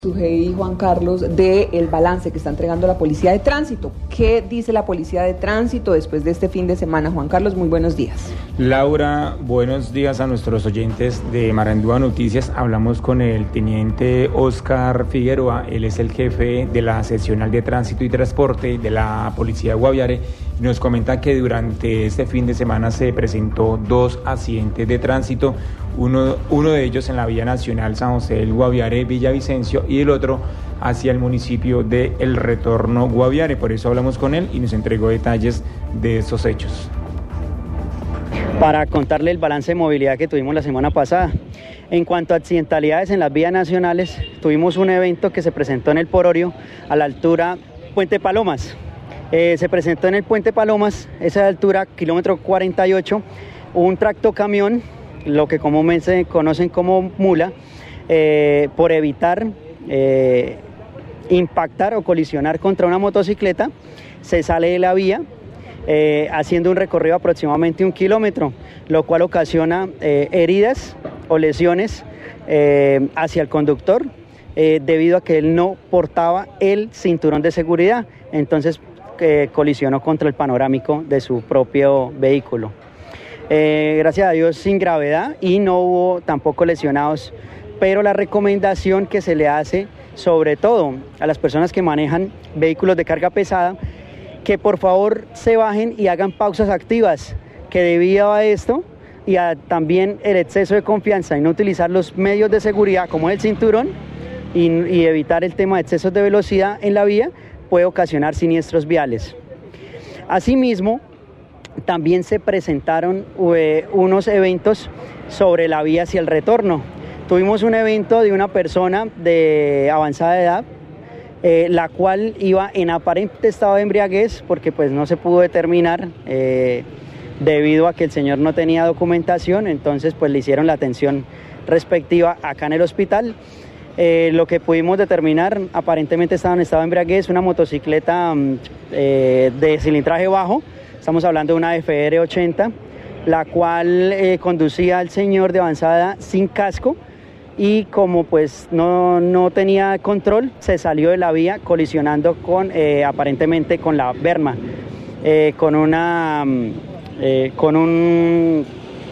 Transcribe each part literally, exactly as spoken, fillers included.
Sujei Juan Carlos, de el balance que está entregando la Policía de Tránsito. ¿Qué dice la Policía de Tránsito después de este fin de semana? Juan Carlos, muy buenos días. Laura, buenos días a nuestros oyentes de Marandúa Noticias. Hablamos con el teniente Oscar Figueroa, él es el jefe de la seccional de Tránsito y Transporte de la Policía de Guaviare. Nos comenta que durante este fin de semana se presentó dos accidentes de tránsito, uno, uno de ellos en la vía nacional San José del Guaviare, Villavicencio, y el otro hacia el municipio de El Retorno, Guaviare. Por eso hablamos con él y nos entregó detalles de esos hechos. Para contarle el balance de movilidad que tuvimos la semana pasada. En cuanto a accidentalidades en las vías nacionales, tuvimos un evento que se presentó en el Pororio, a la altura Puente Palomas. Eh, se presentó en el Puente Palomas, esa altura, kilómetro cuarenta y ocho, un tractocamión, lo que comúnmente se conocen como mula, eh, por evitar eh, impactar o colisionar contra una motocicleta, se sale de la vía, eh, haciendo un recorrido aproximadamente un kilómetro, lo cual ocasiona eh, heridas o lesiones eh, hacia el conductor, eh, debido a que él no portaba el cinturón de seguridad. Entonces, que colisionó contra el panorámico de su propio vehículo. Eh, gracias a Dios sin gravedad y no hubo tampoco lesionados, pero la recomendación que se le hace sobre todo a las personas que manejan vehículos de carga pesada, que por favor se bajen y hagan pausas activas, que debido a esto y a también el exceso de confianza y no utilizar los medios de seguridad como el cinturón y, y evitar el tema de excesos de velocidad en la vía, puede ocasionar siniestros viales. Asimismo, también se presentaron eh, unos eventos sobre la vía hacia el retorno. Tuvimos un evento de una persona de avanzada edad, eh, la cual iba en aparente estado de embriaguez, porque pues no se pudo determinar eh, debido a que el señor no tenía documentación. Entonces pues le hicieron la atención respectiva acá en el hospital. Eh, lo que pudimos determinar, aparentemente estaba en estado de embriaguez, una motocicleta eh, de cilindraje bajo, estamos hablando de una F R ochenta, la cual eh, conducía al señor de avanzada edad sin casco, y como pues no, no tenía control, se salió de la vía colisionando con eh, aparentemente con la berma, eh, con una eh, con un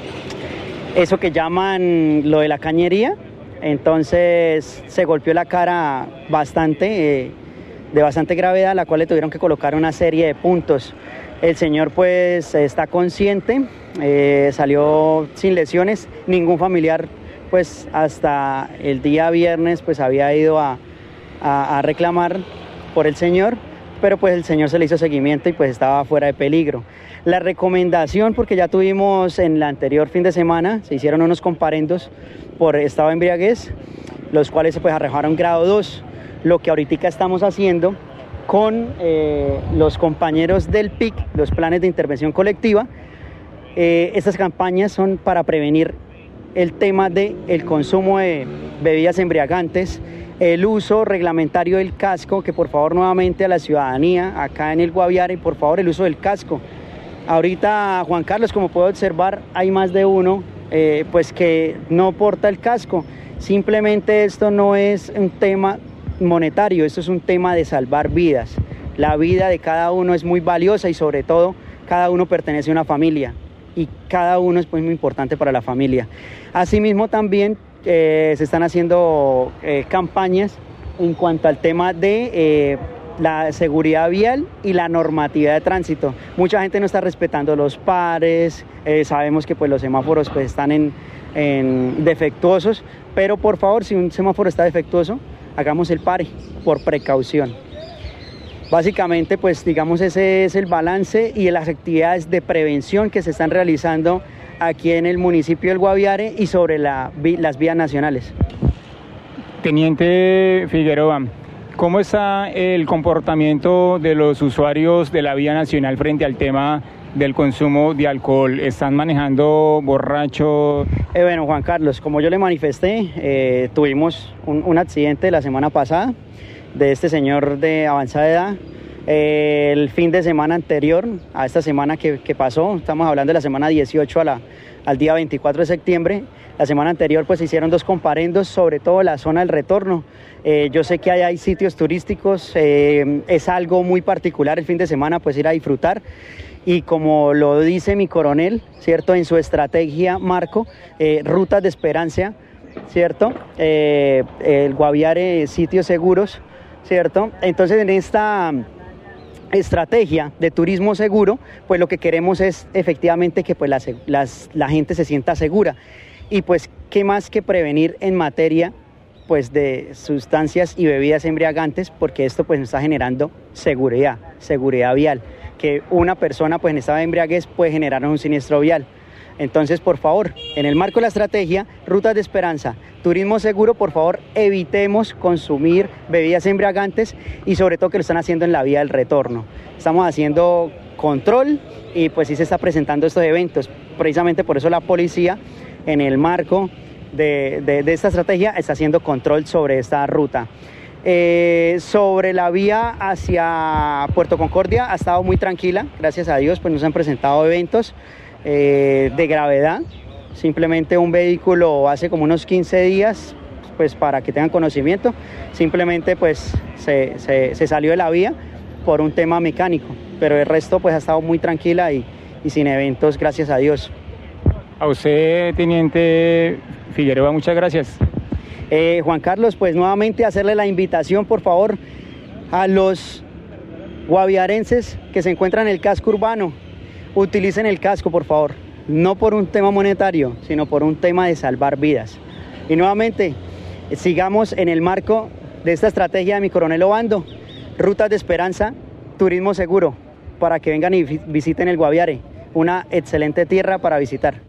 eso que llaman lo de la cañería. Entonces se golpeó la cara bastante, eh, de bastante gravedad, la cual le tuvieron que colocar una serie de puntos. El señor pues está consciente, eh, salió sin lesiones, ningún familiar pues hasta el día viernes pues había ido a, a, a reclamar por el señor, pero pues el señor se le hizo seguimiento y pues estaba fuera de peligro. La recomendación, porque ya tuvimos en el anterior fin de semana, se hicieron unos comparendos por estado de embriaguez, los cuales pues arrojaron grado dos. Lo que ahorita estamos haciendo con eh, los compañeros del P I C, los planes de intervención colectiva, eh, estas campañas son para prevenir el tema del consumo de bebidas embriagantes, el uso reglamentario del casco, que por favor nuevamente a la ciudadanía acá en el Guaviare, por favor el uso del casco. Ahorita, Juan Carlos, como puedo observar, hay más de uno eh, pues que no porta el casco. Simplemente esto no es un tema monetario, esto es un tema de salvar vidas. La vida de cada uno es muy valiosa y sobre todo cada uno pertenece a una familia y cada uno es pues muy importante para la familia. Asimismo también eh, se están haciendo eh, campañas en cuanto al tema de eh, la seguridad vial y la normatividad de tránsito. Mucha gente no está respetando los pares, eh, sabemos que pues los semáforos pues están en, en defectuosos, pero por favor, si un semáforo está defectuoso, hagamos el pare por precaución. Básicamente pues digamos ese es el balance y las actividades de prevención que se están realizando aquí en el municipio del Guaviare y sobre la, las vías nacionales. Teniente Figueroa, ¿cómo está el comportamiento de los usuarios de la vía nacional frente al tema del consumo de alcohol? ¿Están manejando borrachos? Eh, bueno, Juan Carlos, como yo le manifesté, eh, tuvimos un, un accidente la semana pasada de este señor de avanzada edad. Eh, el fin de semana anterior a esta semana que, que pasó, estamos hablando de la semana dieciocho a la, al día veinticuatro de septiembre, la semana anterior pues se hicieron dos comparendos, sobre todo la zona del retorno. Eh, yo sé que hay, hay sitios turísticos, eh, es algo muy particular el fin de semana pues ir a disfrutar. Y como lo dice mi coronel, ¿cierto? En su estrategia marco, eh, rutas de esperanza, ¿cierto? Eh, el Guaviare, sitios seguros, ¿cierto? Entonces en esta estrategia de turismo seguro, pues lo que queremos es efectivamente que pues la, las, la gente se sienta segura. Y pues qué más que prevenir en materia pues de sustancias y bebidas embriagantes, porque esto pues nos está generando seguridad, seguridad vial, que una persona pues en estado de embriaguez puede generar un siniestro vial. Entonces, por favor, en el marco de la estrategia, rutas de esperanza, turismo seguro, por favor, evitemos consumir bebidas embriagantes y sobre todo que lo están haciendo en la vía del retorno. Estamos haciendo control y pues sí se está presentando estos eventos. Precisamente por eso la policía, en el marco de, de, de esta estrategia, está haciendo control sobre esta ruta. Eh, sobre la vía hacia Puerto Concordia ha estado muy tranquila, gracias a Dios, pues nos han presentado eventos eh, de gravedad. Simplemente un vehículo hace como unos quince días, pues para que tengan conocimiento, simplemente pues se, se, se salió de la vía por un tema mecánico, pero el resto pues ha estado muy tranquila y, y sin eventos, gracias a Dios. A usted, teniente Figueroa, muchas gracias. Eh, Juan Carlos, pues nuevamente hacerle la invitación, por favor, a los guaviarenses que se encuentran en el casco urbano, utilicen el casco, por favor, no por un tema monetario, sino por un tema de salvar vidas. Y nuevamente, sigamos en el marco de esta estrategia de mi coronel Obando, rutas de esperanza, turismo seguro, para que vengan y visiten el Guaviare, una excelente tierra para visitar.